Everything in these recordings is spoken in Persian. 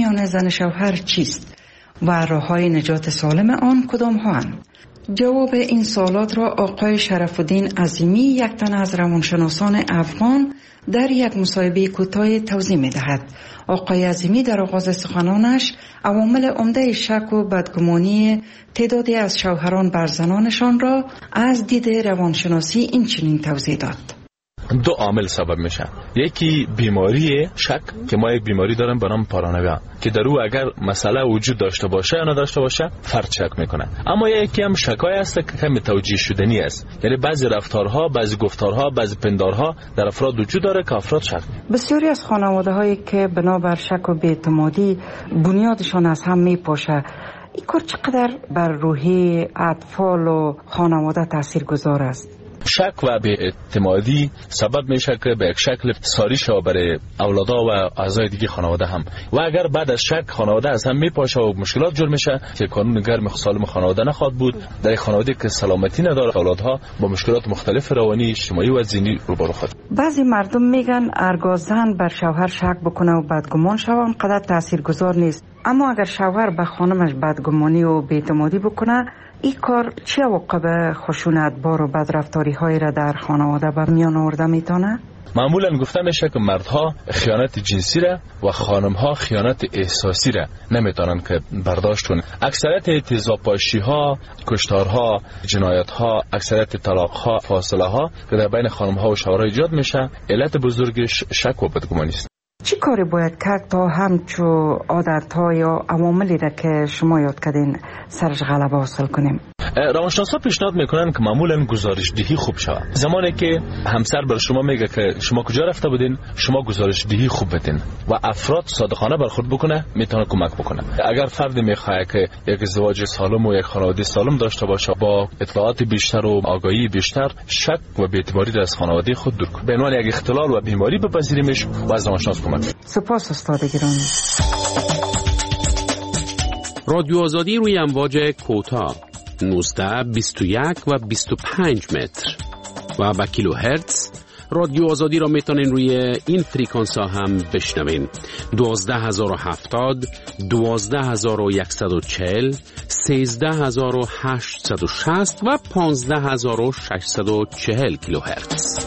میان زن شوهر چیست و راه‌های نجات سالم آن کدام هاند؟ جواب این سوالات را آقای شرف الدین عظیمی، یک تن از روانشناسان افغان، در یک مصاحبه کوتاه توضیح می‌دهد. آقای عظیمی در آغاز سخنانش عوامل عمده شک و بدگمانی تعدادی از شوهران بر زنانشان را از دید روانشناسی این چنین توضیح داد. دو عامل سبب میشه. یکی بیماری شک که ما یک بیماری داریم به نام پارانویا که در او اگر مسئله وجود داشته باشه یا نداشته باشه فرد شک میکنه. اما یکی هم شکای است که کمی توجیه شدنی است، یعنی بعضی رفتارها، بعضی گفتارها، بعضی پندارها در افراد وجود داره که افراد شک. بسیاری از خانواده هایی که بنابر شک و بی‌اعتمادی بنیادشان از هم میپاشه، این کار چقدر بر روحی اطفال و خانواده تاثیرگذار است؟ شک و بی‌اعتمادی سبب میشه که به یک شکل ساری شود برای اولادها و اعضای دیگه خانواده هم، و اگر بعد از شک خانواده از هم میپاشه و مشکلات جور میشه که کانون گرم سالم خانواده نخواهد بود. در خانواده که سلامتی نداره اولادها با مشکلات مختلف روانی، اجتماعی و ذهنی روبرو خواهد. بعضی مردم میگن هرگاه زن بر شوهر شک بکنه و بدگمان شود قدر تاثیرگذار نیست، اما اگر شوهر به خانمش بدگمانی و بی‌اعتمادی بکنه، این کار چه عواقب خشونت بار و بدرفتاری های را در خانواده به میان آورده میتونه؟ معمولا گفته میشه که مردها خیانت جنسی را و خانمها خیانت احساسی را نمیتونن که برداشت کنن. اکثریت تیزابپاشی ها، کشتارها، جنایت ها، اکثریت طلاق ها، فاصله ها که در بین خانمها و شوهرها ایجاد میشه، علت بزرگش شک و بدگمانی است. چی کاری باید کرد تا همچو عادت‌ها یا عواملی را که شما یاد کردین سرش غلبه حاصل کنیم؟ روانشناسا پیشنهاد میکنن که معمولا گزارش دهی خوب شود. زمانی که همسر بر شما میگه که شما کجا رفته بودین، شما گزارش دهی خوب بدین و افراد صادقانه برخورد بکنه، میتونه کمک بکنه. اگر فردی میخواد که یک ازدواج سالم و یک خانواده سالم داشته باشه، با اطلاعات بیشتر و آگاهی بیشتر شک و بی‌اعتباری را از خانواده خود دور کنه، به عنوان یک اختلال و بیماری بپذیریمش و از روانشناس کمک. سپاس استاد گرامی. رادیو آزادی روی امواج کوتاه 19, 21 و 25 متر و با کیلو هرتز. رادیو آزادی را میتونین روی این فریکانس ها هم بشنوین: 12070, 12140, 13860 و 15640 کیلو هرتز.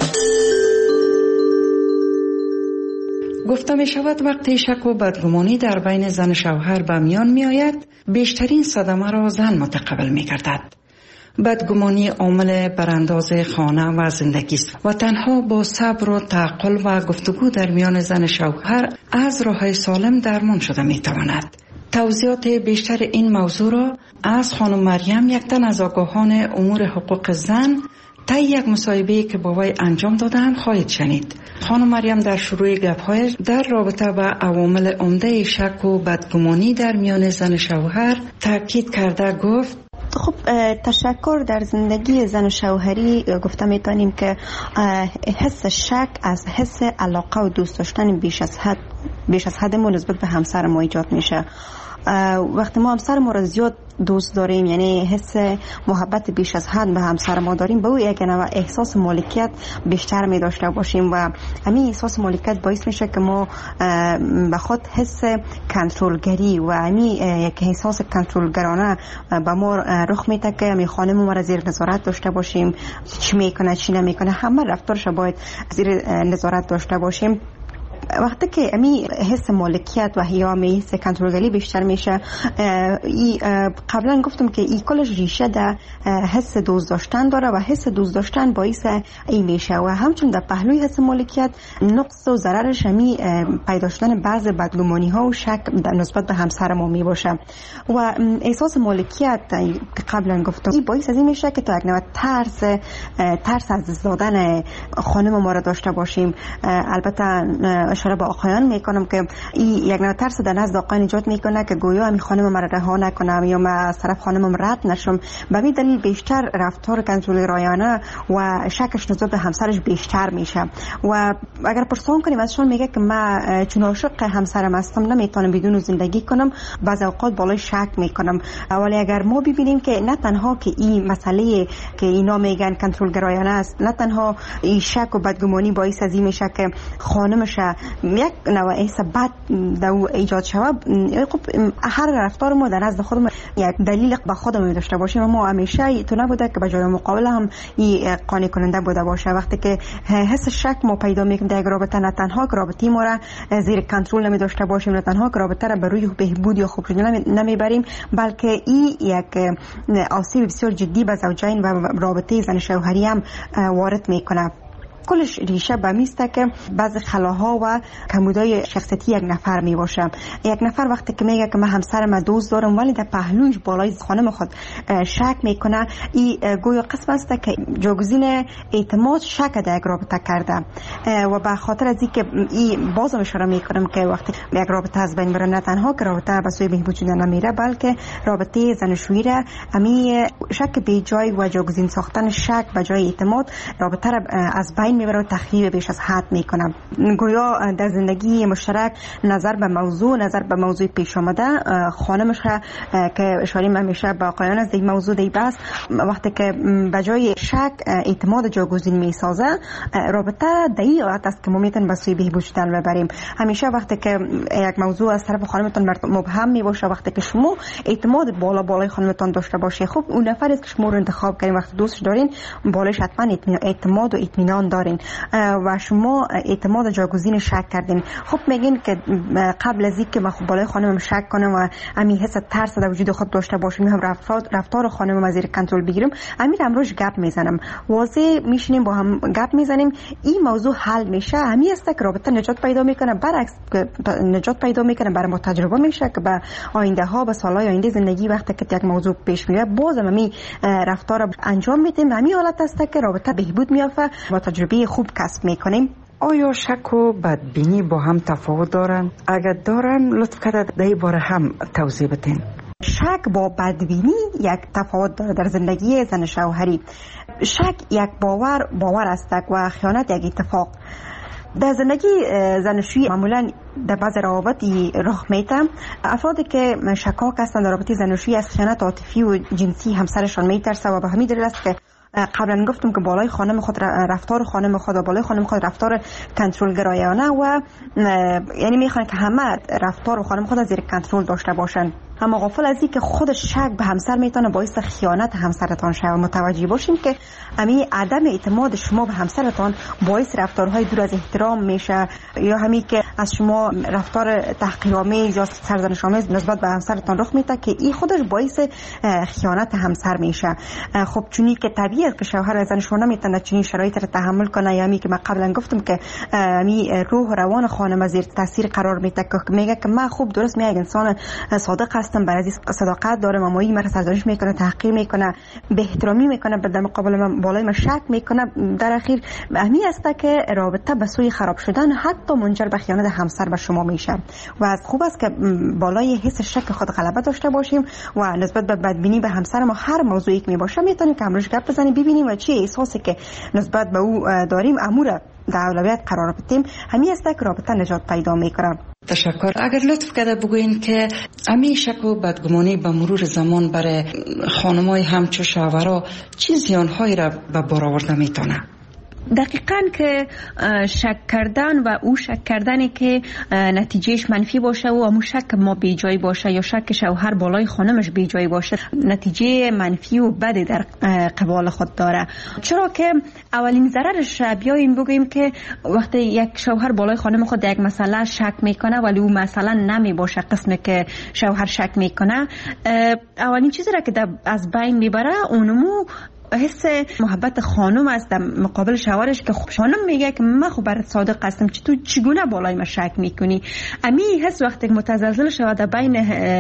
گفته می شود وقتی شک و بدگمانی در بین زن شوهر به میان می آید، بیشترین صدمه را زن متقبل می گردد. بدگمانی عامل برانداز خانه و زندگی است و تنها با صبر و تعقل و گفتگو در میان زن شوهر از راه سالم درمان شده می تواند. توضیحات بیشتر این موضوع را از خانم مریم، یک تن از آگاهان امور حقوق زن، تا یک مصاحبه که با وی انجام دادن خواهید شنید. خانم مریم در شروع گپ‌هایش در رابطه با عوامل عمده شک و بدگمانی در میان زن شوهر تاکید کرده گفت: خب تشکر در زندگی زن و شوهری گفته میتونیم که حس شک از حس علاقه و دوست داشتن بیش از حد ما نسبت به همسر ما ایجاد میشه. وقتی ما همسر ما را زیاد دوست داریم، یعنی حس محبت بیش از حد به همسر ما داریم، به او یک نوع احساس مالکیت بیشتر می داشته باشیم و همین احساس مالکیت باعث میشه که ما به خود حس کنترلگری و همین یک احساس کنترلگرانه به ما رخ میده که می خانم ما را زیر نظارت داشته باشیم، چی میکنه چی نمیکنه، همه رفتارش باید زیر نظارت داشته باشیم. وقتی که امی حس مالکیت و هیامی حس کنترلگری بیشتر میشه، قبلا گفتم که این کلش ریشه در حس دوست داشتن داره و حس دوست داشتن باعث این میشه و همچون در پهلوی حس مالکیت نقص و ضررش همی پیدا شدن بعض بدگمانی ها و شک نسبت به همسر ما می باشه و احساس مالکیت که قبلا گفتم این باعث از این میشه که تا یک نوع ترس از دادن خانم ما را داشته باشیم. البته اشاره به آقایان میکنم که این یک نوع ترس در نزد آقایان ایجاد میکنه که گویا همین خانم مرا رها نکنم یا من از طرف خانمم رد نشم. به همین دلیل بیشتر رفتار کنترلگرایانه و شکش نسبت به همسرش بیشتر میشه و اگر پرسان کنیم ازشون میگه که من چون عاشق همسرم هستم نمیتونم بدون زندگی کنم، بعضی اوقات بالای شک میکنم. ولی اگر ما ببینیم که نه تنها که این مسئله که اینا میگن کنترلگرایانه است، نه تنها این شک و بدگمانی باعث از این میشه که خانمش یک نوع حس بد در ایجاد شود، خب هر رفتار ما در نزد خودمون یک دلیل به خودمون داشته باشیم. ما همیشه تو نبوده که به جای مقابل هم این قانع کننده بوده باشه. وقتی که حس شک ما پیدا میکنیم در یک رابطه، نه تنها که رابطه ما را زیر کنترل نمی داشته باشیم، نه تنها که رابطه را به روی بهبود یا خوب شدن نمیبریم، بلکه این یک آسیب بسیار جدی به زوجین و رابطه زن شوهری هم وارد میکنه. کلش ریشه به میسته که بعض خلاها و کمبودهای شخصیتی یک نفر می باشه. یک نفر وقتی که میگه که من همسرم دوست دارم ولی در پهلوش بالای خانم خود شک میکنه، این گویا قسم است که جاگزین اعتماد شک در یک رابطه کرده. و به خاطر از اینکه این بازم اشاره میکنم که وقتی یک رابطه از بین بره، نه تنها که رابطه به سوی بهبود شدن نمیره، بلکه رابطه زناشویی را امی شک به جای و جاگزین ساختن شک به جای اعتماد رابطه را از بین میبره و تخریب بیش از حد میکنه. گویا در زندگی مشترک نظر به موضوع پیش آمده، خانمش که اشاره همیشه با آقایان از این موضوع دی بس، وقتی که به جای شک اعتماد جاگزین میسازه، رابطه در این حالت است که ما میتونیم به سوی بهبود شدن ببریم. همیشه وقتی که یک موضوع از طرف خانمتون مبهم میباشه، وقتی که شما اعتماد بالای خانمتون داشته باشه، خب اون نفری است که شما رو انتخاب کردین، وقتی دوستش دارین بالایش حتما اعتماد و اطمینان دارین و شما اعتماد جاگزین شک کردین. خب میگین که قبل از اینکه من خب بالای خانمم شک کنم و همین حس ترس در وجود خود داشته باشم، هم رفتار خانمم از زیر کنترل بگیرم، همین امروز گپ میزنم، واضح میشینیم با هم گپ میزنیم، این موضوع حل میشه. همین است که رابطه نجات پیدا میکنه. برعکس نجات پیدا میکنه، برای ما تجربه میشه که به آینده ها، به سالهای آینده زندگی وقتی که یک موضوع پیش میاد، بازم همین رفتار انجام میدیم. همین حالت است که رابطه بهبود میافته و تجربه خوب کسب میکنیم. آیا شک و بدبینی با هم تفاوت دارن؟ اگر دارن لطف کرده در این باره هم توضیح بدین. شک با بدبینی یک تفاوت داره در زندگی زن شوهری. شک یک باور است و خیانت یک اتفاق. در زندگی زناشویی معمولا در بعض روابط رخ میده. افرادی که شکاک هستند در رابطه زناشویی از خیانت عاطفی و جنسی همسرشان میترسه و به همین دلیل است که قبلا گفتم که بالای خانم خود رفتار خانم خود و بالای خانم خود رفتار کنترل گرایانه و یعنی میخوان که همه رفتار خانم خود زیر کنترل داشته باشن. اما غافل از این که خود شک به همسر میتونه باعث خیانت همسرتان شود. متوجه باشیم که همین عدم اعتماد شما به همسرتان باعث رفتارهای دور از احترام میشه، یا همین که از شما رفتار تحقیرآمیز یا سرزنش‌آمیز نسبت به همسرتان رخ میده که این خودش باعث خیانت همسر میشه. خب چونی که طبیعی است که شوهر و زن شما نمیتونه چنین شرایطی رو تحمل کنه، یا همین که من قبلا گفتم که همین روح و روان خانم زیر تاثیر قرار میده که میگه که من خوب درست میگم انسان صادق هستم، برای صداقت دارم، اما این مرا سرزنش میکنه، تحقیر میکنه، به احترامی میکنه، در مقابل من بالای من شک میکنه. در اخیر همین است که رابطه به سوی خراب شدن حتی منجر به خیانت همسر به شما میشه. و از خوب است که بالای حس شک خود غلبه داشته باشیم و نسبت به بدبینی به همسر ما هر موضوعی که میباشه میتونیم که امروز گپ بزنیم، ببینیم و چه احساسی که نسبت به او داریم امور در اولویت قرار بدیم. همین است که رابطه نجات پیدا میکنه. تشکر. اگر لطف کرده بگوین که همین شک و بدگمانی به مرور زمان برای خانمای همچو شوهرها چه زیانهایی را به بار آورده میتونه؟ دقیقاً که شک کردن و او شک کردنی که نتیجهش منفی باشه و همون شک ما بی جای باشه، یا شک شوهر بالای خانمش بی جای باشه، نتیجه منفی و بدی در قبال خود داره. چرا که اولین ضررش بیاییم بگوییم که وقتی یک شوهر بالای خانم خود یک مسئله شک میکنه ولی او مسئله نمی باشه قسمی که شوهر شک میکنه، اولین چیزی را که از بین میبره اونمو حس محبت خانم است در مقابل شوهرش، که خانم میگه که من خب برات صادق هستم، تو چگونه بالای من شک میکنی؟ امی حس وقتی که متزلزل شود در بین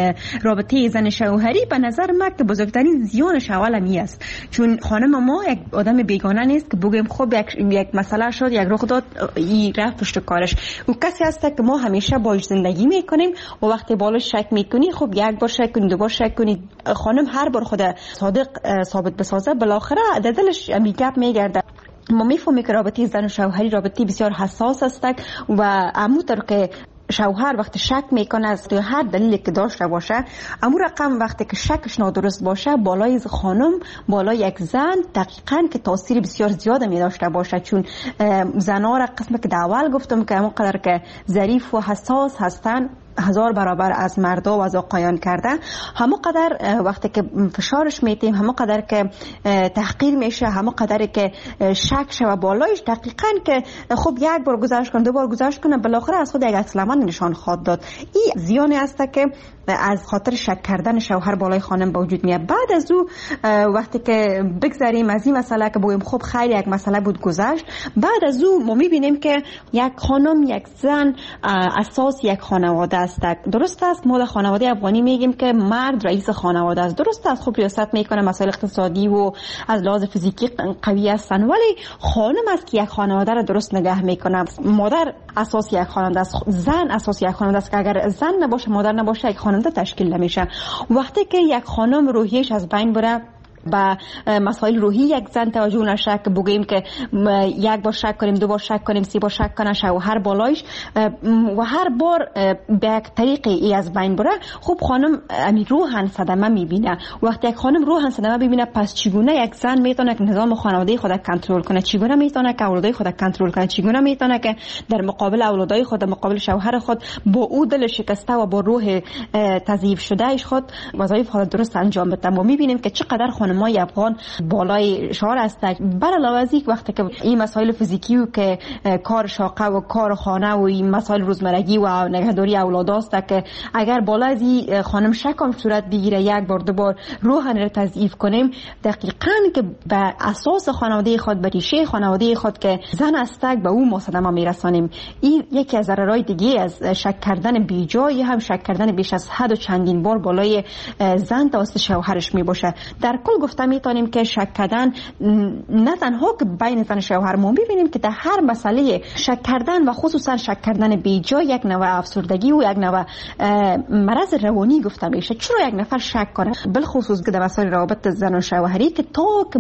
رابطه زن شوهری، به نظر من که بزرگترین زیانش اول امی است. چون خانم ما یک آدم بیگانه نیست که بگیم خب یک مسئله شد، یک رخ داد، این رفت پشت کارش. او کسی است که ما همیشه باهاش زندگی میکنیم و وقتی بالاش شک میکنی، خب یک بار شک کنی، دو بار شک کنی، خانم هر بار خود صادق ثابت بسازه بالاخره در دلش گپ میگرده. ما میفهمیم که رابطه زن و شوهری رابطه بسیار حساس است و همونطور که شوهر وقتی شک میکنه از هر دلیلی که داشته باشه، امو رقم وقتی که شکش نادرست باشه بالای خانم، بالای یک زن دقیقاً که تاثیر بسیار زیاد می داشته باشه، چون زنها را قسم که اول گفتم که همونقدر که ظریف و حساس هستن 1000 برابر از مردا و از آقایان کرده، همونقدر وقتی که فشارش میتیم، همونقدر که تحقیر میشه، همونقدر که شک شوه بالایش، دقیقاً که خب یک بار گذاشت کنه، 2 بار گذاشت کنه، بالاخره از خود یک عکس‌العمل نشان خواهد داد. این زیانی است که از خاطر شک کردن شوهر بالای خانم به وجود میاد. بعد از او وقتی که بگذاریم از این مسئله که بگیم خب خیلی یک مسئله بود گذشت، بعد از او ما میبینیم که یک خانم، یک زن اساس یک خانواده است. درست است ما در خانواده افغانی میگیم که مرد رئیس خانواده است، درست است خب ریاست میکنه، مسائل اقتصادی و از لحاظ فیزیکی قوی هستن، ولی خانم است که یک خانواده را درست نگه میکنه. مادر اساس یک خانواده است، زن اساس یک خانواده است که اگر زن نباشه، مادر نباشه، یک خانواده تشکیل نمیشه. وقتی که یک خانم روحیش از بین بره، با مسائل روحی یک زن توجه نشه، که بگیم که یک بار شک کنیم، 2 بار شک کنیم، 3 بار شک کنه شوهر بالایش و هر بار به یک طریقی ای از بین بره، خب خانم روحاً صدمه میبینه. وقتی یک خانم روحاً صدمه ببینه، پس چگونه یک زن میتونه که نظام خانواده خود کنترل کنه، چگونه میتونه که اولادای خود کنترل کنه، چگونه میتونه که در مقابل اولادای خود، در مقابل شوهر خود با او دل شکسته و با روح تضعیف شده اش خود وظایف خود درست انجام بده. ما میبینیم که چقدر خانمای افغان بالای شعار هستند. بر علاوه از این وقتی که این مسائل فیزیکی و که کار شاقه و کار خانه و این مسائل روزمرگی و نگهداری اولاد است که اگر بالا از این خانم شکم صورت بگیره، 1 بار 2 بار روحاً را تضعیف کنیم، دقیقاً که به اساس خانواده خود، به ریشه خانواده خود که زن است، به او ما صدمه میرسانیم. این یکی از ضررهای دیگه از شک کردن بیجای، هم شک کردن بیش از حد و چندین بار بالای زن توسط شوهرش میباشه. در کل گفته میتونیم که شک کردن نه تنها که بین زن و شوهر، ما ببینیم که در هر مسئله شک کردن و خصوصا شک کردن بیجا یک نوع افسردگی و یک نوع مرض روانی گفته میشه. چرا یک نفر شک کنه، بالخصوص که در مسائل روابط زن و شوهری، که تا که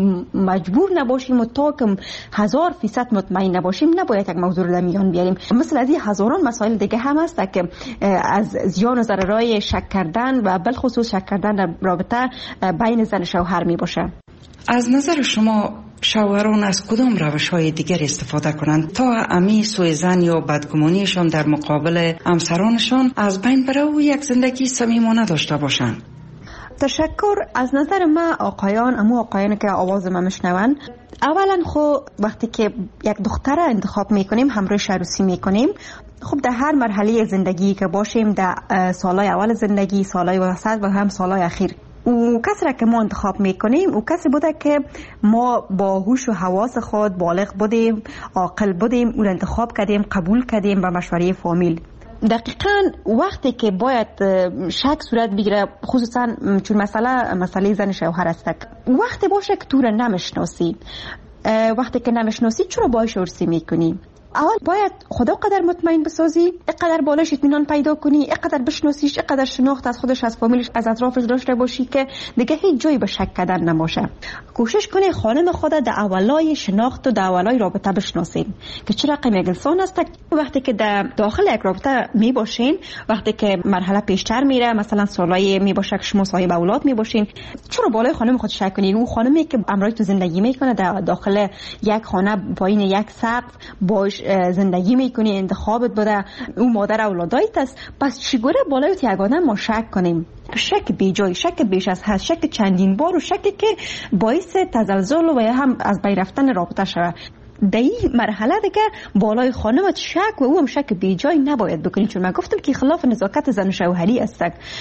مجبور نباشیم و تا که 1000% مطمئن نباشیم نباید یک موضوع رو در میان بیاریم. مثل از این هزاران مسائل دیگه هم هست که از زیان و ضررهای شک کردن و بالخصوص شک کردن در رابطه بین زن و شوهر می باشه. از نظر شما شوهران از کدام روش‌های دیگر استفاده کنند تا امی سوء ظن یا بدگمانیشان در مقابل همسرانشان از بین بره و یک زندگی صمیمانه داشته باشند؟ تشکر. از نظر من آقایان که آواز ما میشنون، اولا خب وقتی که یک دختر انتخاب میکنیم، همراهش عروسی میکنیم، خب در هر مرحله زندگی که باشیم، در سالهای اول زندگی، سالهای وسط و هم سالهای اخیر، او کسی را که ما انتخاب میکنیم او کسی بوده که ما با هوش و حواس خود بالغ بودیم، عاقل بودیم، او را انتخاب کردیم، قبول کردیم با مشوره فامیل. دقیقاً وقتی که باید شک صورت بگیره، خصوصا چون مسئله زن شوهر است، وقتی باشه که تو را نمیشناسی، وقتی که نمیشناسی چرا باهاش عروسی میکنی؟ اول باید خدا قدر مطمئن بسازی، اینقدر بالاش اطمینان پیدا کنی، اینقدر بشناسیش، اینقدر شناخت از خودش، از فامیلش، از اطرافش داشته باشی که دیگه هیچ جایی به شک کردن نباشه. کوشش کنی خانم خود در اولای شناخت و در اولای رابطه بشناسین که چه رقم یک انسان است. وقتی که در داخل یک رابطه می باشین، وقتی که مرحله پیشتر میره، مثلا سالای می باشه که شما صاحب اولاد می باشین، چرا بالای خانم خود شک کنی؟ اون خانمی که امروز تو زندگی میکنه در داخل یک خانه پایین یک سقف باش زندگی میکنی، انتخابت بوده، اون مادر اولادایت است، پس چگونه بالای یک آدم ما شک کنیم؟ شک بیجای، شک بیش از حد، شک چندین بار و شکی که باعث تزلزل و هم از بین رفتن رابطه شود. در این مرحله دیگه بالای خانمت شک و او هم شک بیجای نباید بکنی، چون من گفتم که خلاف نزاکت زن شوهری است.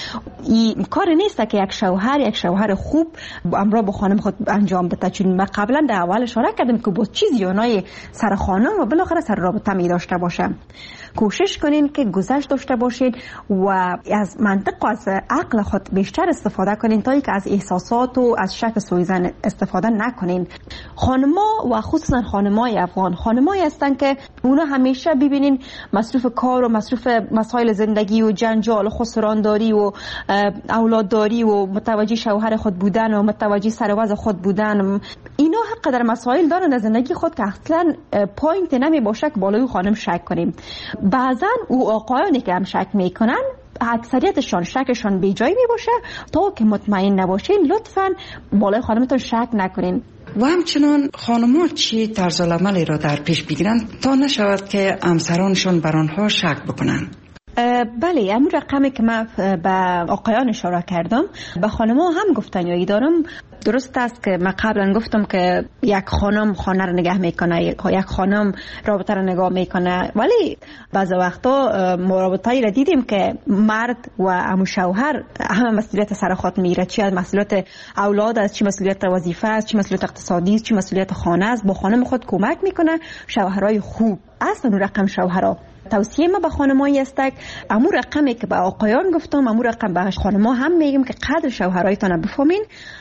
این کار نیست که یک شوهر خوب امرا با خانم خود انجام بده، چون من قبلا در اول اشاره کردم که با چیز یانای سر خانم و بالاخره سر رابطه می داشته باشه. کوشش کنین که گذشت داشته باشید و از منطق و از عقل خود بیشتر استفاده کنین تا اینکه از احساسات و از شک سوء ظن استفاده نکنین. خانما و خصوصا خانمای افغان خانمایی هستن که اونا همیشه ببینین مصروف کار و مصروف مسائل زندگی و جنجال و خسرانداری و اولادداری و متوجه شوهر خود بودن و متوجه سر وضع خود بودن، اینا قدر مسائل دارن در زندگی خود که اصلا پوینت نمی باشه که بالای خانم شک کنیم. بعضا او آقایانی که هم شک میکنن اکثریتشان شکشان بی جای می باشه. تا که مطمئن نباشین لطفاً بالای خانمتون شک نکنین. و همچنان خانم‌ها چی طرز العملی را در پیش بگیرند تا نشود که همسرانشان بر آنها شک بکنند؟ بله، همون رقمی که من به آقایان اشاره کردم به خانم‌ها هم گفتنیایی دارم. درست است که من قبلا گفتم که یک خانم خانه رو نگه میکنه، یک خانم رابطه رو نگاه میکنه، ولی بعضی وقتا رابطه‌ای را دیدیم که مرد و همون شوهر همه مسئولیت سر خود میگیره، چی از مسئولیت اولاد است، چی مسئولیت وظیفه است، چی مسئولیت اقتصادی است، چی مسئولیت خانه است. با خانم خود کمک میکنه. شوهرای خوب اصلا اون رقم شوهرها. توصیه ما به خانمایی است که امور رقمی که به آقایان گفتم امور رقم به خانم‌ها هم میگم که قدر شوهرایتان بفهمین،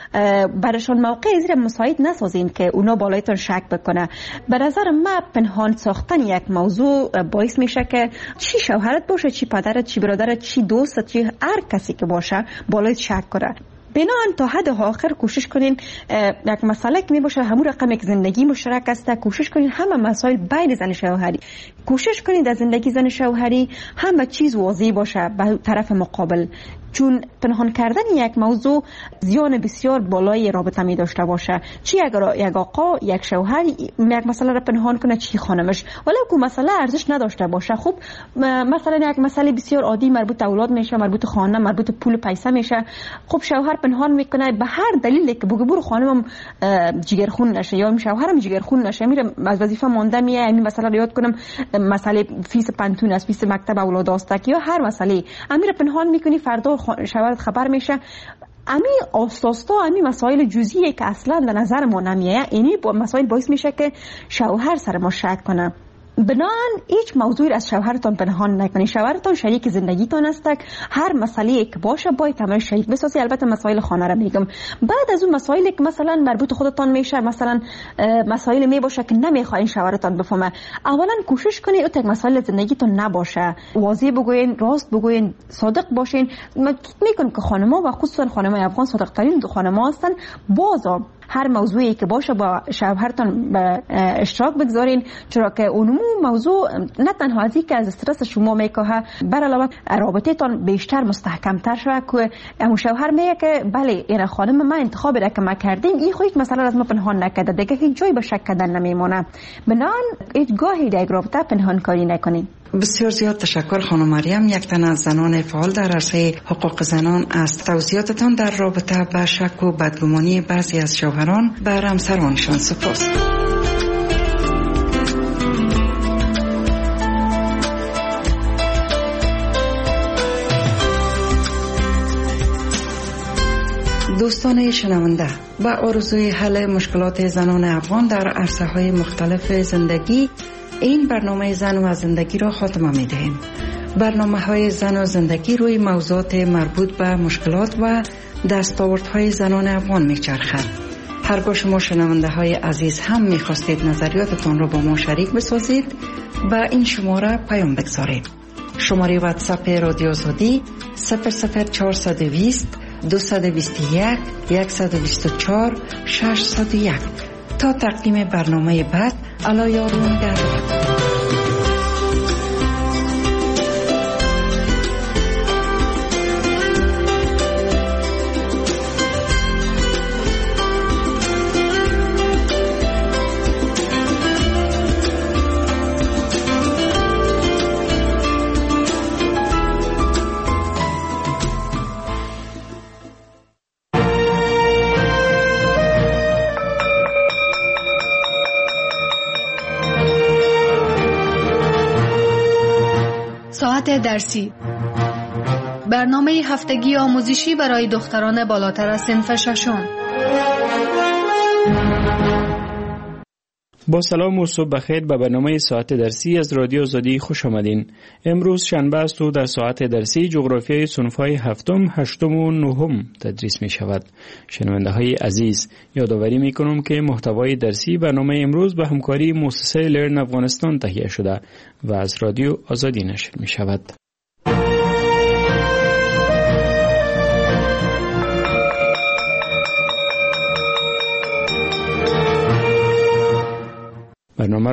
برشان موقع زیر مساعد نسازین که اونا بالایتان شک بکنه. به نظر من پنهان ساختن یک موضوع باعث میشه که چی شوهرت باشه، چی پدرت، چی برادرت، چی دوستت، چی هر کسی که باشه بالایت شک کنه. بنابراین تا حد آخر کوشش کنین یک مسئله که می باشه همون رقم که زندگی مشترک است، کوشش کنین همه مسائل بین زن شوهری، کوشش کنین در زندگی زن شوهری همه چیز واضح باشه به طرف مقابل، چون پنهان کردن یک موضوع زیان بسیار بالای رابطه می داشته باشه. چی اگر یک آقا یک شوهر یک مسئله را پنهان کنه، چی خانمش، ولی که مسئله ارزش نداشته باشه. خب مثلا یک مسئله بسیار عادی مربوط اولاد میشه، مربوط خانه، مربوط پول پیسه میشه، خب شوهر پنهان میکنه به هر دلیلی که بگه برو خانمم جگرخون نشه یا شوهرم جگرخون نشه، میره از وظیفه مونده میه، همین مسئله رو یاد کنم، مسئله فیس پنتون است، فیس مکتب اولاد است، یا هر مسئله امیر پنهان میکنی، فردا شوهرت خبر میشه. امی آستاستا امی مسائل جزئیه که اصلا در نظر ما نمیاد، اینی مسائل باعث میشه که شوهر سر ما شک کنه. بنابراین هیچ موضوعی از شوهرتان پنهان نکنید. شوهرتان شریک زندگیتان است، هر مسئله که باشه باید همه شریک بسازید. البته مسائل خانه را میگم. بعد از اون مسائلی که مثلا مربوط خودتان میشه، مثلا مسائل می باشه که نمیخواین شوهرتان بفهمه، اولا کوشش کنید اون مسائل زندگیتون نباشه، واضح بگوین، راست بگوین، صادق باشین. من میگم که خانم‌ها و خصوصا خانم‌های افغان صادق ترین خانم‌ها هستن. بازا هر موضوعی که باشه با شوهرتان به اشتراک بگذارین، چرا که اون موضوع نه تنها از اینکه از استرس شما میکاهه، بر علاوه رابطه تان بیشتر مستحکم تر شود که همون شوهر میگه که بله این خانم ما انتخابی را که ما کردیم، این خودش مثلا از ما پنهان نکرده، دیگه هیچ جایی به شک کردن نمیمونه. بنان هیچ گاهی در رابطه پنهان کاری نکنین. بسیار زیاد تشکر خانم مریم، یک تن از زنان فعال در عرصه حقوق زنان، از توضیحاتتان در رابطه با شک و بدگمانی بعضی از شوهران بر همسرانشان. سپاس. دوستان شنونده، با آرزوی حل مشکلات زنان افغان در عرصه‌های مختلف زندگی، این برنامه زن و زندگی را خاتمه می دهیم. برنامه‌های زن و زندگی روی موضوعات مربوط به مشکلات و دستاوردهای زنان افغان می چرخد. هرگاه شما شنونده های عزیز هم می خواستید نظریاتتان را با ما شریک بسازید، با این شماره پیام بگذارید. شماره واتساپ رادیو آزادی 00420 221 124 601. تا تقدیم برنامه بعد، الا یارون گردد. درسی، برنامه هفتگی آموزشی برای دختران بالاتر از صنف ششم. با سلام و صبح بخیر به برنامه ساعت درسی از رادیو آزادی خوش آمدین. امروز شنبه است و در ساعت درسی جغرافیای صنف‌های هفتم، هشتم و نهم تدریس می شود. شنونده های عزیز، یادآوری می کنم که محتوای درسی برنامه امروز به همکاری مؤسسه لرن افغانستان تهیه شده و از رادیو آزادی نشر می شود.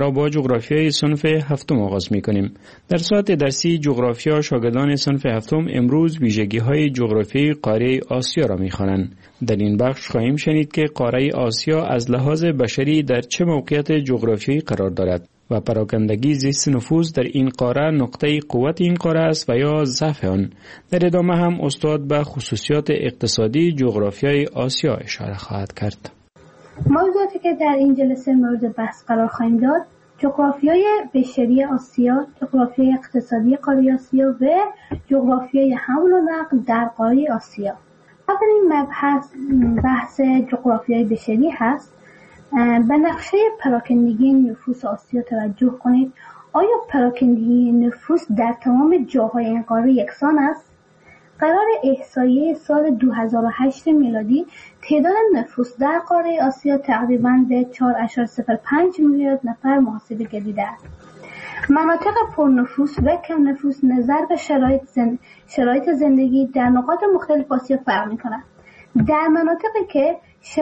را با جغرافیای صنف هفتم آغاز می کنیم. در ساعت درسی جغرافیا شاگردان صنف هفتم امروز ویژگی‌های جغرافیایی قاره آسیا را می خوانند. در این بخش خواهیم شنید که قاره آسیا از لحاظ بشری در چه موقعیت جغرافیایی قرار دارد و پراکندگی زیست نفوس در این قاره نقطه قوت این قاره است و یا ضعف آن. در ادامه هم استاد به خصوصیات اقتصادی جغرافیای آسیا اشاره خواهد کرد. موضوعاتی که در این جلسه مورد بحث قرار خواهیم داد: جغرافیای بشری آسیا، جغرافیای اقتصادی قاره آسیا و جغرافیای حمل و نقل در قاره آسیا. اولین مبحث بحث جغرافیای بشری هست. به نقشه پراکندگی نفوس آسیا توجه کنید. آیا پراکندگی نفوس در تمام جاهای این قاره یکسان است؟ قرار احصایه سال 2008 میلادی تعداد نفوس در قاره آسیا تقریباً به 4.05 میلیارد نفر محاسبه گردیده است. مناطق پرنفوس و کم نفوس نظر به شرایط زندگی در نقاط مختلف آسیا فرق می‌کند. در مناطقی که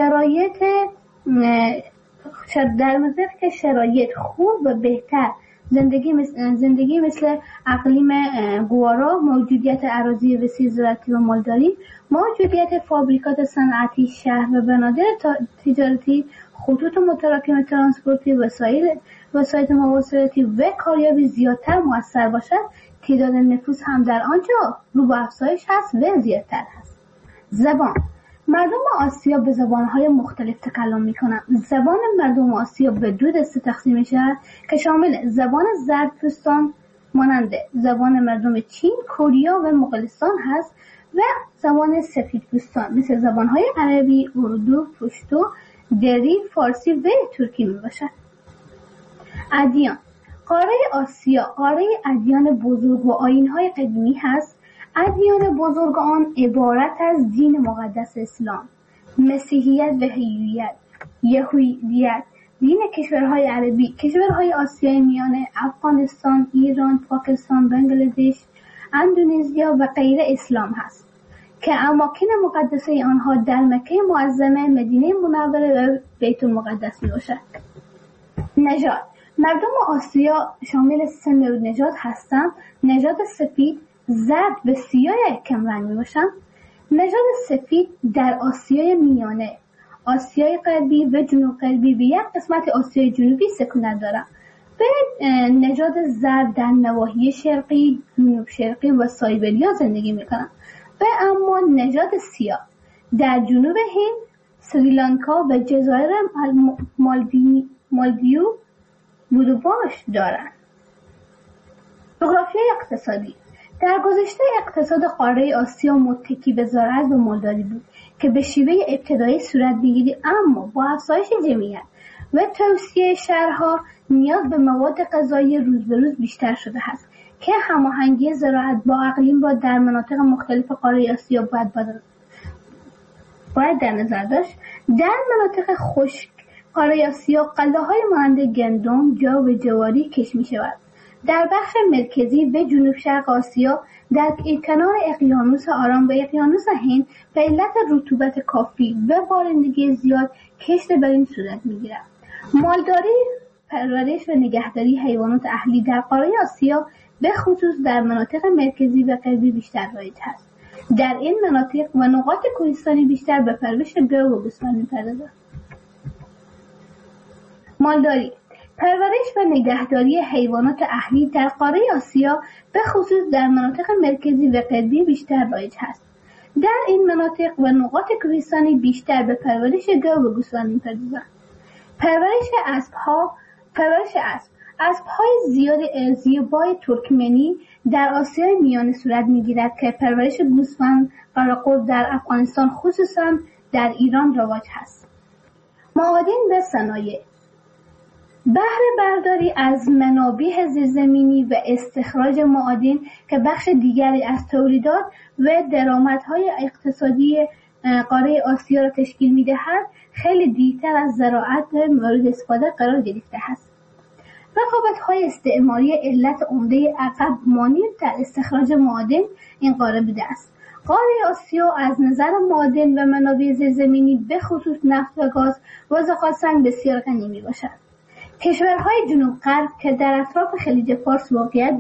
شرایط خوب و بهتر زندگی مثل اقلیم گوارا، موجودیت اراضی وسیع زراعتی و مالداری، موجودیت فابریکات صنعتی، شهر و بنادر تجارتی، خطوط متراکم ترانسپورتی، وسایل مواصلاتی و کاریابی زیادتر مؤثر باشد، تعداد نفوس هم در آنجا رو به افزایش هست و زیادتر هست. زبان: مردم آسیا به زبانهای مختلف تکلم میکنند. زبان مردم آسیا به دو دسته تقسیم میشود که شامل زبان زردپوستان مانند زبان مردم چین، کره و مغولستان هست و زبان سفیدپوستان مثل زبانهای عربی، اردو، پشتو، دری، فارسی و ترکی میباشد. ادیان: قاره آسیا قاره ادیان بزرگ و آیین‌های قدیمی هست. ادیان بزرگ آن عبارت از دین مقدس اسلام، مسیحیت و یهودیت، دین کشورهای عربی، کشورهای آسیای میانه، افغانستان، ایران، پاکستان، بنگلادش، اندونزیا و غیره اسلام هست که اماکن مقدسه آنها در مکه معظمه، مدینه منوره و بیت المقدس می باشد. نژاد: مردم آسیا شامل سه نوع نژاد هستند. نژاد سفید، زرد و سیاه کم رنگ می باشند. نژاد سفید در آسیای میانه، آسیای غربی و جنوب غربی و یک قسمت آسیای جنوبی سکونت دارند. و نژاد زرد در نواحی شرقی، جنوب شرقی و سایبریا زندگی می کنند. و اما نژاد سیاه در جنوب هند، سریلانکا و جزایر مالدیو بودوباش دارند. جغرافیای اقتصادی: در گذشته اقتصاد قاره آسیا متکی به زراعت و مالداری بود که به شیوه ابتدایی صورت می‌گیرد، اما با افزایش جمعیت و توسعه شهرها نیاز به مواد غذایی روز به روز بیشتر شده است که هماهنگی زراعت با اقلیم را در مناطق مختلف قاره آسیا باید در نظر داشت. در مناطق خشک قاره آسیا غله‌های مانند گندم، جو و جواری کشت می‌شود. در بخش مرکزی و جنوب شرق آسیا در کنار اقیانوس آرام و اقیانوس هند به علت رطوبت کافی و بارندگی زیاد کشت بر این صورت می‌گیرد. مالداری، پرورش و نگهداری حیوانات اهلی در قاره آسیا به خصوص در مناطق مرکزی و غربی بیشتر رایج است. در این مناطق و نقاط کوهستانی بیشتر به پرورش گاو و گوسفند می‌پردازند. مالداری، پرورش و نگهداری حیوانات اهلی در قاره آسیا به خصوص در مناطق مرکزی و غربی بیشتر رایج است. در این مناطق و نقاط کوهستانی بیشتر به پرورش گاو و گوسفند می‌پردازند. پرورش اسب‌های زیبای ترکمنی در آسیای میانه صورت می‌گیرد که پرورش گوسفند قراقرد در افغانستان خصوصاً در ایران رواج است. معادن و صنایع: بهره برداری از منابع زیرزمینی و استخراج معادن که بخش دیگری از تولیدات و درآمدهای اقتصادی قاره آسیا را تشکیل می‌دهد، خیلی دیرتر از زراعت مورد استفاده قرار گرفته است. رقابت‌های استعماری علت عمده عقب مانی در استخراج معادن این قاره بوده است. قاره آسیا از نظر معادن و منابع زیرزمینی به خصوص نفت و گاز و ذخایر سنگ بسیار غنی می‌باشد. کشورهای جنوب غرب که در اطراف خلیج فارس موقعیت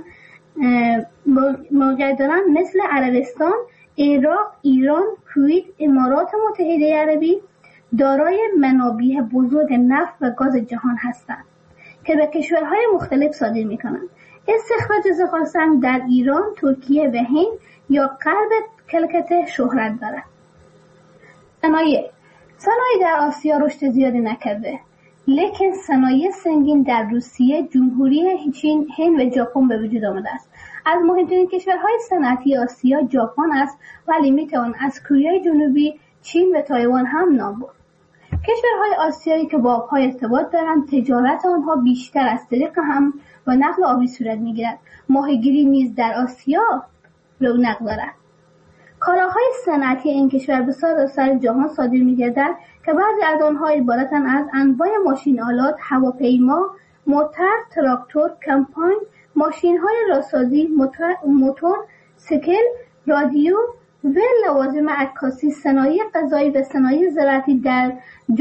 دارند مثل عربستان، عراق، ایران، کویت، امارات متحده عربی دارای منابع بزرگ نفت و گاز جهان هستند که به کشورهای مختلف صادر می‌کنند. استخراج زغالسنگ در ایران، ترکیه و هند یا غرب کلکته شهرت دارد. صنایع در آسیا رشد زیادی نکرده، لیکن صنایع سنگین در روسیه، جمهوری چین، هند و ژاپن به وجود آمده است. از مهمترین کشورهای صنعتی آسیا ژاپن است، ولی میتوان از کره جنوبی، چین و تایوان هم نام برد. کشورهای آسیایی که با آبها ارتباط دارند، تجارت آنها بیشتر از طریق هم و نقل آبی صورت میگیرد. ماهیگیری نیز در آسیا رونق دارد. کالاهای صنعتی این کشور به سراسر جهان صادر می‌گردد که بعضی از آنها عبارتند از انواع ماشین آلات، هواپیما، موتور، تراکتور، کمپاین، ماشین‌های راسازی، موتور، سیکل، رادیو و لوازم عکاسی. صنایع غذایی و صنایع زراعتی در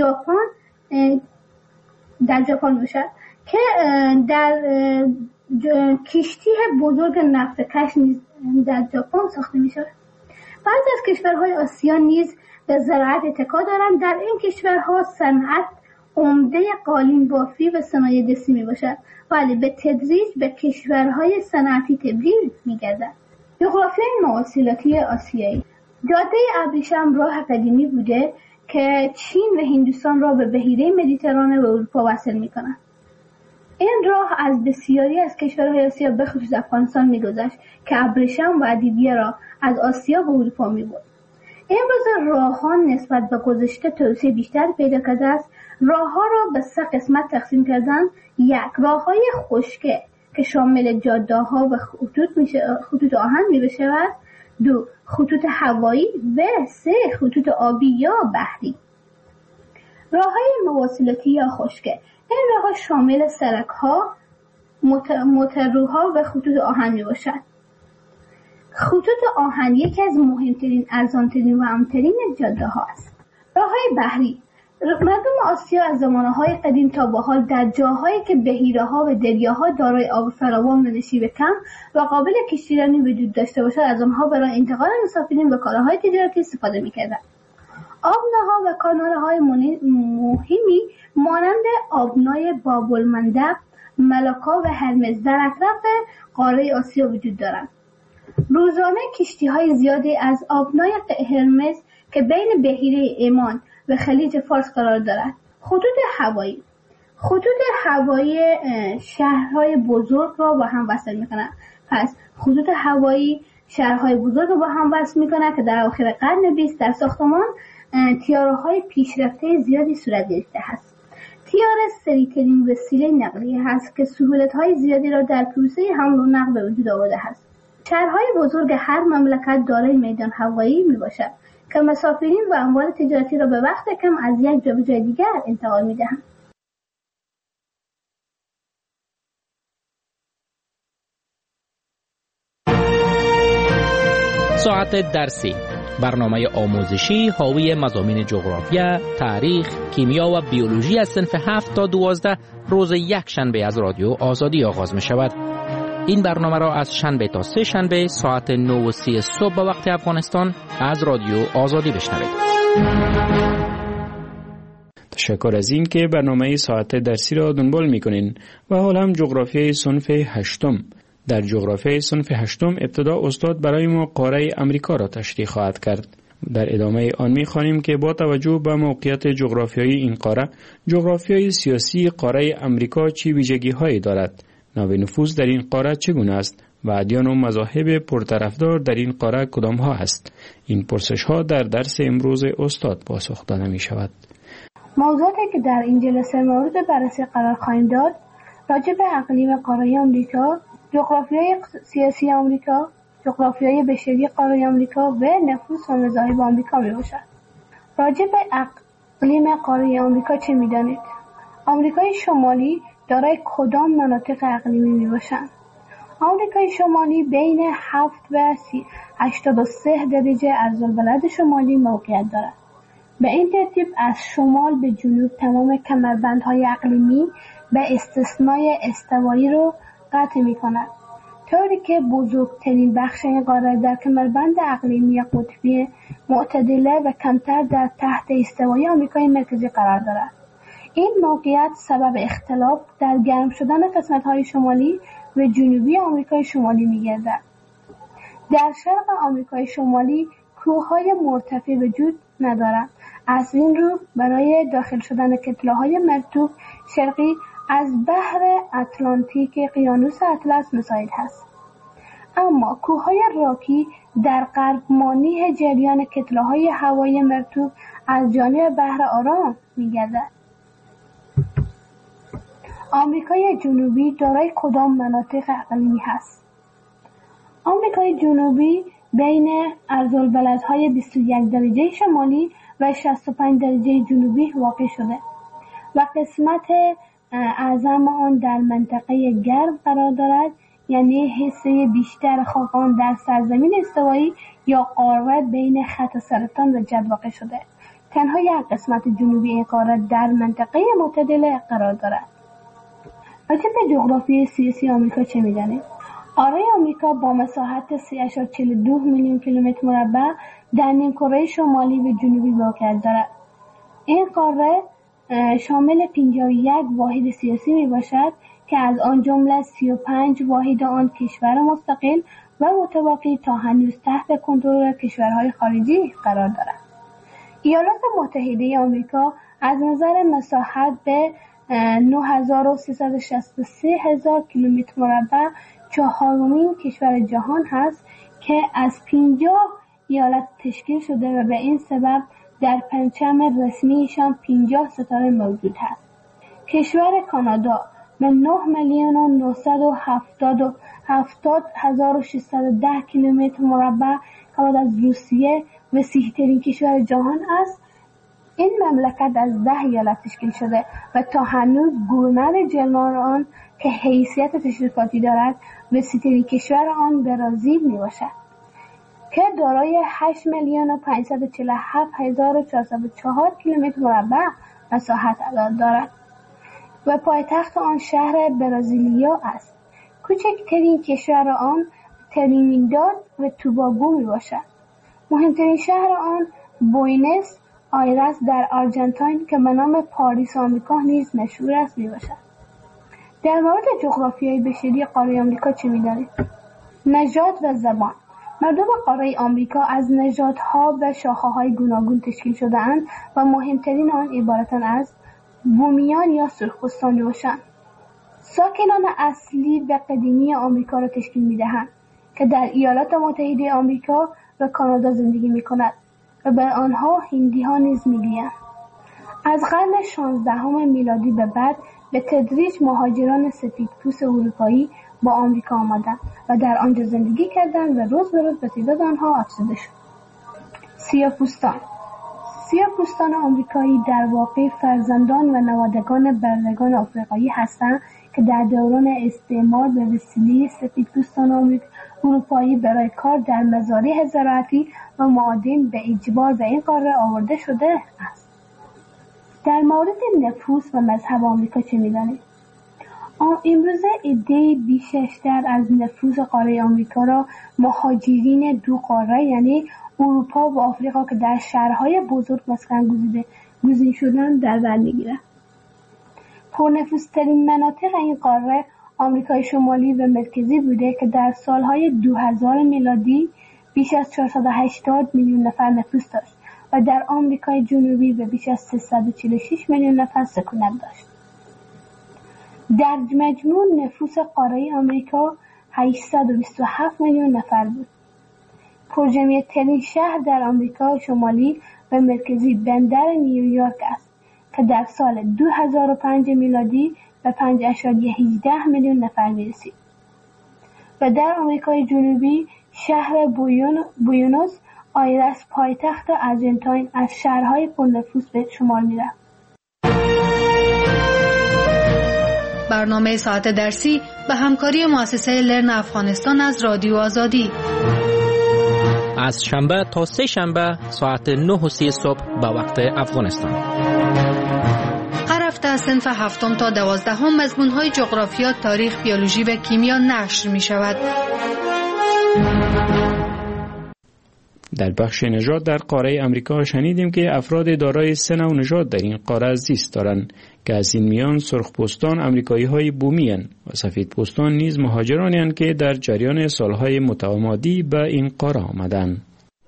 ژاپن باشد که در کشتی بزرگ نفت کش در ژاپن ساخته می‌شود. بعضی از کشورهای آسیا نیز به زراعت اتکا دارند. در این کشورها صنعت عمده قالین بافی و صنایع دستی میباشد، ولی به تدریج به کشورهای صنعتی تبدیل میگردد. جغرافیای مواصلاتی آسیایی. جاده ابریشم راه قدیمی بوده که چین و هندوستان را به بحیره مدیترانه و اروپا وصل میکند. این راه از بسیاری از کشورهای آسیا به خصوص افغانستان میگذشت که ابریشم و ادویه را از آسیا به اروپا میبرد. امروز راه‌ها نسبت به گذشته توسعه بیشتر پیدا کرده است. راه‌ها را به 3 قسمت تقسیم کردند. 1. راه‌های خشکه که شامل جاده‌ها و خطوط آهن می‌شود. 2. خطوط هوایی و 3. خطوط آبی یا بحری. راه‌های مواصلاتی یا خشکه. این راه‌ها شامل سرک‌ها، موتورروها و خطوط آهن میباشد. خطوط آهن یکی از مهمترین، ارزانترین و امن‌ترین جاده‌ها است. راه‌های بحری. مردم آسیا از زمانه‌های قدیم تا به حال در جاهایی که بحیره‌ها و دریاها دارای آب فراوان و نشیب کم و قابل کشتیرانی وجود داشته باشد، از آنها برای انتقال مسافرین و کالاهای تجارتی استفاده می‌کردند. آبناها و کانال‌های مهمی مانند آبنای باب‌المندب، ملاکا و هرمز در اطراف قاره آسیا وجود دارند. روزانه کشتی‌های زیادی از آبنای هرمز که بین بحیره عمان و خلیج فارس قرار دارد. خطوط هوایی شهرهای بزرگ را با هم وصل می‌کنند. پس خطوط هوایی شهرهای بزرگ را با هم وصل می‌کنند که در اواخر قرن 20 در ساختمان طیاره‌های پیشرفته زیادی صورت گرفته است. طیاره سریع‌ترین وسیله نقلیه است که سهولت‌های زیادی را در پروسه حمل و نقل به وجود آورده است. شهرهای بزرگ هر مملکت دارای میدان هوایی میباشد که مسافرین و اموال تجارتی را به وقت کم از یک جا به جای دیگر انتقال میدهند. ساعت درسی، برنامه آموزشی حاوی مضامین جغرافیا، تاریخ، کیمیا و بیولوژی از صنف 7 تا 12 روز یک شنبه از رادیو آزادی آغاز می شود. این برنامه را از شنبه تا 3 شنبه ساعت 9:30 صبح به وقت افغانستان از رادیو آزادی بشنوید. تشکر از این که برنامه ساعت درسی را دنبال می‌کنین و حال هم جغرافیای صنف 8. در جغرافیای صنف 8 ابتدا استاد برای ما قاره امریکا را تشریح خواهد کرد. در ادامه آن می‌خوانیم که با توجه به موقعیت جغرافیایی این قاره، جغرافیای سیاسی قاره امریکا چه ویژگی‌هایی دارد؟ نوع نفوذ در این قاره چگونه است و ادیان و مذاهب پرطرفدار در این قاره کدام ها است؟ این پرسش ها در درس امروز استاد پاسخ داده می شود. موضوعاتی که در این جلسه مورد بررسی قرار خواهیم داد راجع به اقلیم قاره آمریکا، جغرافیای سیاسی آمریکا، جغرافیای بشری قاره آمریکا و نفوذ و مذاهب آمریکا می باشد. راجع به اقلیم قاره آمریکا چه می دانید؟ آمریکای شمالی دارای کدام مناطق اقلیمی می باشند؟ آمریکای شمالی بین 7 و 83 درجه عرض‌البلد شمالی موقعیت دارد. به این ترتیب از شمال به جنوب تمام کمربندهای اقلیمی به استثنای استوایی رو قطع می‌کند، طوری که بزرگترین بخش این قاره در کمربند اقلیمی قطبی معتدله و کمتر در تحت استوایی آمریکای مرکزی قرار دارد. این موقعیت سبب اختلاف در گرم شدن قسمت‌های شمالی و جنوبی آمریکای شمالی می‌گردد. در شرق آمریکای شمالی کوه‌های مرتفع وجود ندارند. از این رو برای داخل شدن کتله‌های مرطوب شرقی از بحر اتلانتیک اقیانوس اطلس مساعد است. اما کوه‌های راکی در غرب مانع جریان کتله‌های هوایی مرطوب از جانب بحر آرام می‌گردد. آمریکای جنوبی دارای کدام مناطق اقلیمی هست؟ آمریکای جنوبی بین عرض‌البلدهای 21 درجه شمالی و 65 درجه جنوبی واقع شده و قسمت اعظم آن در منطقه گرم قرار دارد، یعنی حصه بیشتر خاک آن در سرزمین استوایی یا قاره بین خط سرطان و جد واقع شده. تنها یک قسمت جنوبی این قاره در منطقه معتدله قرار دارد. راجع به جغرافی سیاسی آمریکا چه می‌دانید؟ قاره آمریکا با مساحت 3.42 میلیون کیلومتر مربع در نیمکره شمالی و جنوبی موقعیت دارد. این قاره شامل 51 واحد سیاسی میباشد که از آن جمله 35 واحد آن کشور مستقل و متوالی تا هنوز تحت کنترل کشورهای خارجی قرار دارد. ایالات متحده آمریکا از نظر مساحت به 9363,000 کیلومتر مربع چهارمین کشور جهان هست که از 50 ایالت تشکیل شده و به این سبب در پرچم رسمیشان 50 ستاره موجود است. کشور کانادا به 9,977,610 کیلومتر مربع که بعد از روسیه وسیع‌ترین کشور جهان است. این مملکت از 10 ایالت تشکیل شده و تا هنوز گورنر جنرال آن که حیثیت تشریفاتی دارد وسیع‌ترین کشور آن برزیل میباشد که دارای 8,547,404 کیلومتر مربع مساحت دارد و پایتخت آن شهر برازیلیا است. کوچکترین کشور آن ترینیداد و توباگو میباشد. مهمترین شهر آن بوینس آیرس در آرژانتین که به نام پاریس آمریکا نیز مشهور است میباشد. در مورد جغرافیای بشری قاره آمریکا چه می‌دانید؟ نژاد و زبان. مردم قاره آمریکا از نژادها و شاخه‌های گوناگون تشکیل شده‌اند و مهمترین آن عبارتند از بومیان یا سرخپوستان میباشند. ساکنان اصلی و قدیمی آمریکا را تشکیل می‌دهند که در ایالات متحده آمریکا و کانادا زندگی می‌کنند و به آنها هندی‌ها نیز می‌گویند. از قرن 16 میلادی به بعد به تدریج مهاجران سفیدپوست اروپایی با آمریکا آمدند و در آنجا زندگی کردند و روز به روز به تعداد آنها افزوده شد. سیاه‌پوستان آمریکایی در واقع فرزندان و نوادگان بردگان آفریقایی هستند که در دوران استعمار به وسیله سفیدپوستان اروپایی برای کار در مزارع زراعتی و معادن به اجبار به این قاره آورده شده است. در مورد نفوس و مذهب آمریکا چه می‌دانید؟ امروزه عده‌ای بیشتر از نفوس قاره آمریکا را مهاجرین دو قاره یعنی اروپا و آفریقا که در شهرهای بزرگ مسکن گزین شدن در بر می‌گیرند. پرنفوذترین مناطق این قاره آمریکای شمالی و مرکزی بوده که در سالهای 2000 میلادی بیش از 480 میلیون نفر نفوذ داشت و در آمریکای جنوبی به بیش از 346 میلیون نفر سکونت داشت. در مجموع نفوس قاره آمریکا 827 میلیون نفر بود. پرجمعیت‌ترین شهر در آمریکا شمالی و مرکزی بندر نیویورک است که در سال 2005 میلادی به 5.18 میلیون نفر میرسید و در آمریکای جنوبی شهر بوینوس آیرس پایتخت آرژانتین از شهرهای پرنفوذ به شمار میرفت. برنامه ساعت درسی به همکاری مؤسسه لرن افغانستان از رادیو آزادی از شنبه تا سه شنبه ساعت 9:30 صبح به وقت افغانستان. هر هفته صنف 7 تا 12 مضمون‌های جغرافیا، تاریخ، بیولوژی و کیمیا نشر می‌شود. در بخش نژاد در قاره امریکا شنیدیم که افراد دارای 3 نوع نژاد در این قاره زیست دارند که از این میان سرخپوستان امریکایی‌های بومی اند و سفیدپوستان نیز مهاجرانی اند که در جریان سالهای متمادی به این قاره آمدند.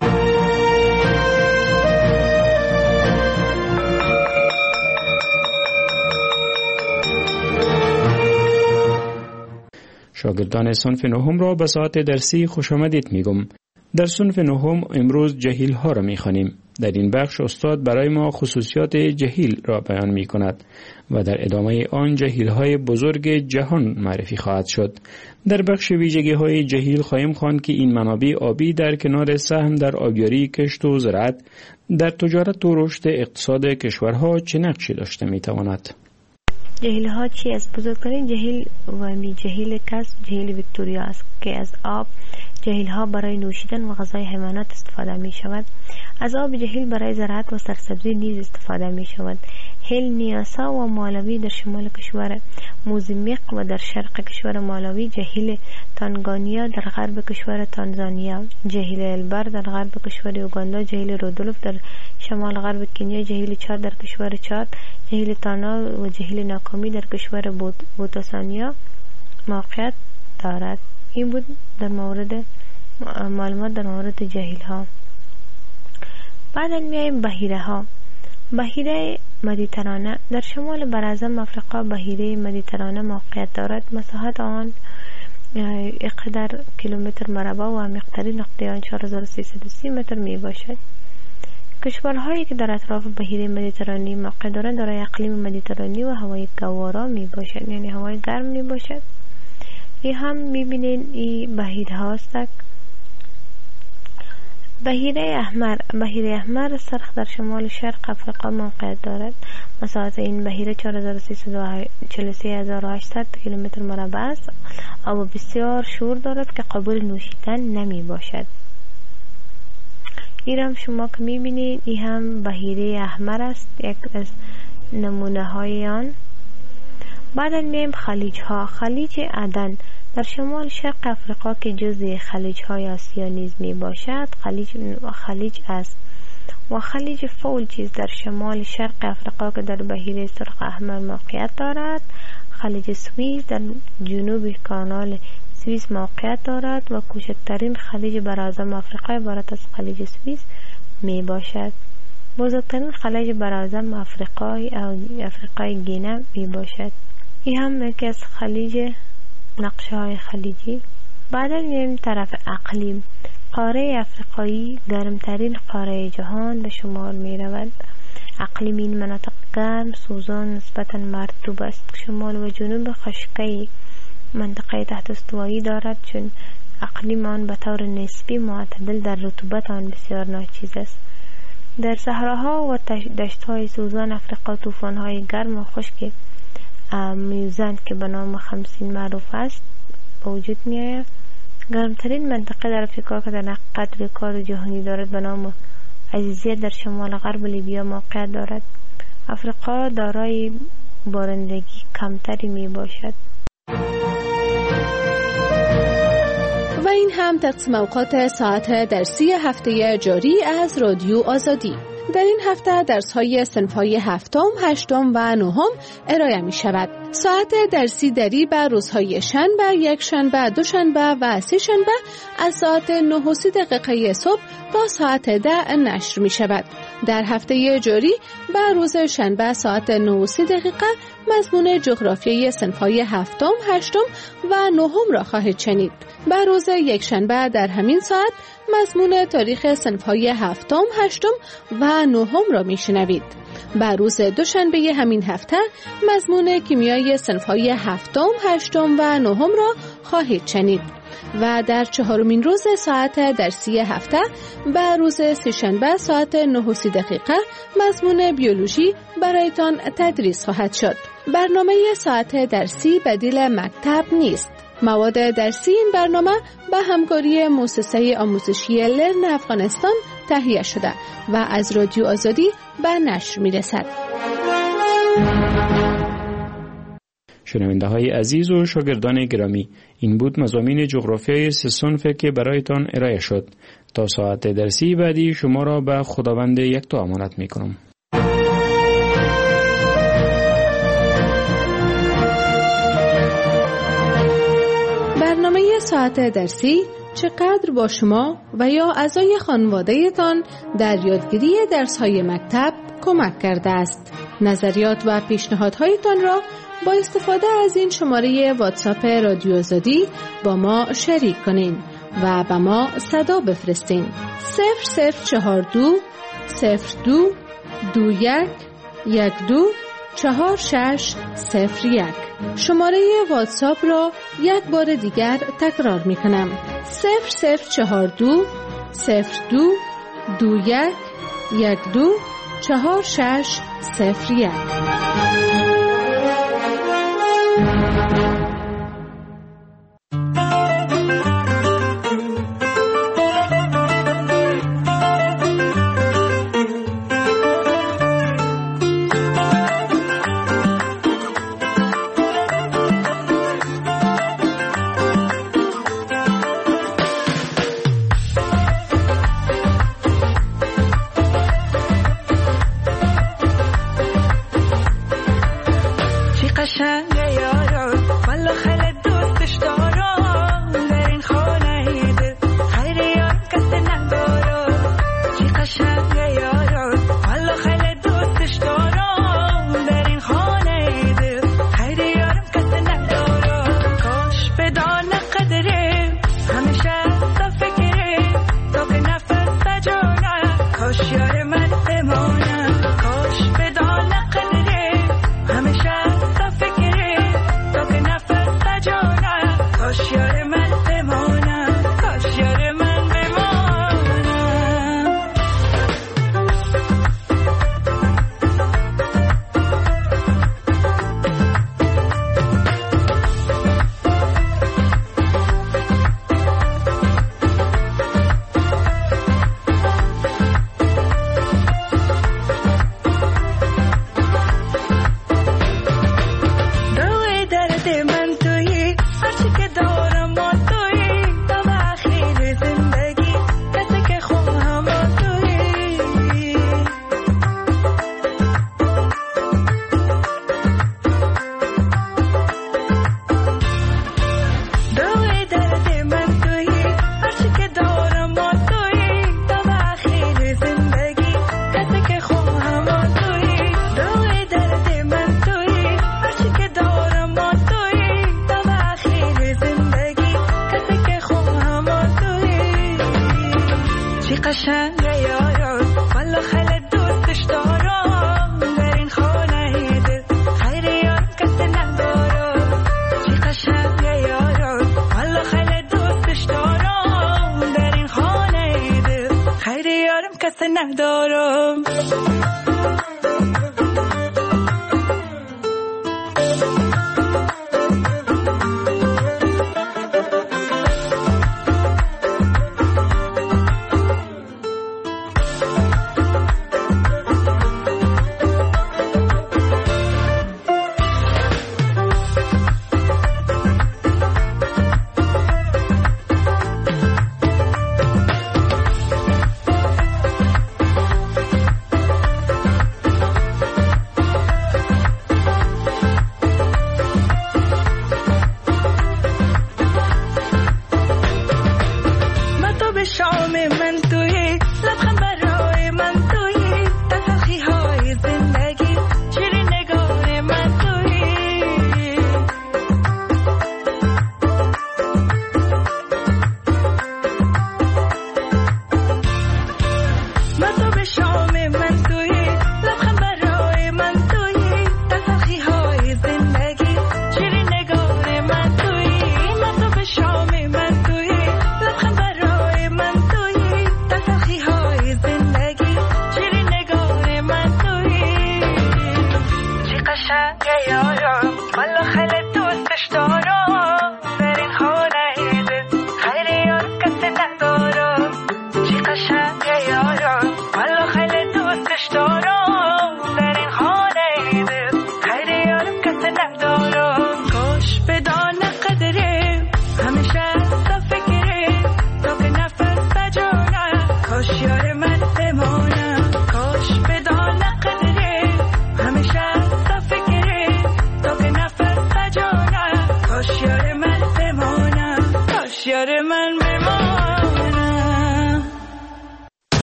شاگردان صنف نهم را به ساعت درسی خوش آمدید میگم. در صنف نهم امروز جهیل ها را میخوانیم. در این بخش استاد برای ما خصوصیات جهیل را بیان می کند و در ادامه آن جهیل های بزرگ جهان معرفی خواهد شد. در بخش ویژگی های جهیل خواهیم خواند که این منابع آبی در کنار سهم در آبیاری، کشت و زراعت در تجارت و رشد اقتصاد کشورها چه نقشی داشته می تواند. جهیل ها چی است؟ بزرگترین جهیل جهیل کس جهیل ویکتوریا است که از آب جهیل ها برای نوشیدن و غذای حیوانات استفاده می شود. از آب جهیل برای زراعت و سرسبزی نیز استفاده می شود. هیل نیاسا و مالاوی در شمال کشور موزامبیق و در شرق کشور مالاوی، جهیل تانگانیا در غرب کشور تانزانیا، جهیل البر در غرب کشور اوگاندا، جهیل رودولف در شمال غرب کنیا، جهیل چاد در کشور چاد، جهیل تانا و جهیل ناکامی در کشور بوتسوانیا موقعیت دارد. این بود در مورد معلومات در مورد جهیل ها. بعد میایم بحیره ها. بحیره مدیترانه در شمال براعظم افریقا بحیره مدیترانه موقعیت دارد. مساحت آن 11 کیلومتر مربع و عمیق‌ترین نقطه آن 4330 متر می باشد. کشورهایی که در اطراف بحیره مدیترانه موقع دارند دارای اقلیم مدیترانه و هوای گوارا می باشد، یعنی هوای گرم می باشد. این هم میبینین این بحیره هاست. بحیره احمر سرخ در شمال شرق افریقا موقعیت دارد. مساحت این بحیره 43,800 کیلومتر مربع است. آب بسیار شور دارد که قابل نوشیدن نمی باشد. این هم شما که میبینید این هم بحیره احمر است، یک از نمونه های آن. بعد میم خلیج ها. خلیج عدن در شمال شرق افریقا که جزء خلیج های آسیا نیز می باشد خلیج است و خلیج فولجیز در شمال شرق افریقا که در بحیره سرخ احمر موقعیت دارد. خلیج سوئیس در جنوب کانال سوئیس موقعیت دارد و کوچکترین خلیج براعظم افریقا عبارت از خلیج سوئیس می باشد. بزرگترین خلیج براعظم افریقای گینه می باشد. این هم یکی از نقشه های خلیجی. بعدا میریم طرف اقلیم. قاره افریقایی گرمترین قاره جهان به شمار می رود. اقلیم این مناطق گرم، سوزان، نسبتا مرطوب است. شمال و جنوب خشکی منطقه تحت استوایی دارد، چون اقلیم آن به طور نسبی معتدل در رطوبت آن بسیار ناچیز است. در صحراها و دشت‌های سوزان افریقا طوفان‌های گرم و خشک میوزند که به نام 50 معروف است وجود می‌آید. گرمترین منطقه در افریقا که در قطر کار جهانی دارد به نام عزیزیه در شمال غرب لیبیا موقعیت دارد. افریقا دارای بارندگی کمتری می باشد. و این هم تقسیم اوقات ساعت درسی هفته جاری از رادیو آزادی. در این هفته درس‌های صنف‌های 7م، 8م و 9م ارائه می‌شود. ساعت درسی دری بر روزهای شنبه، یکشنبه، دوشنبه و سه‌شنبه از ساعت 9:30 صبح تا ساعت 10 نشر می‌شود. در هفته جاری بر روز شنبه ساعت 9:30 مضمون جغرافیای صنف‌های 7م، 8م و 9م را خواهید شنید. بر روز یکشنبه در همین ساعت مضمون تاریخ صنف‌های 7م، 8م و 9م را میشنوید. بر روز دوشنبه همین هفته مضمون کیمیای صنف‌های 7م، 8م و 9م را خواهید شنید. و در چهارمین روز ساعت درسی هفته بر روز سه‌شنبه ساعت 9:30 مضمون بیولوژی برایتان تدریس خواهد شد. برنامه ساعت درسی بدیل مکتب نیست. مواد درسی این برنامه به همکاری مؤسسه آموزشی لرن افغانستان تهیه شده و از رادیو آزادی به نشر می‌رسد. شنونده های عزیز و شاگردان گرامی، این بود مضامین جغرافیای 3 صنف که برایتان ارائه شد. تا ساعت درسی بعدی شما را به خداوند یکتا امانت می کنم. برنامه ساعت درسی چقدر با شما و یا اعضای خانواده‌تان در یادگیری درس‌های مکتب کمک کرده است. نظریات و پیشنهادهایتان را با استفاده از این شماره واتساپ رادیو آزادی با ما شریک کنین و به ما صدا بفرستین. 0042 02 21 12 4601. شماره واتساپ را یک بار دیگر تکرار می کنم. 0042 02 21 12 4601. de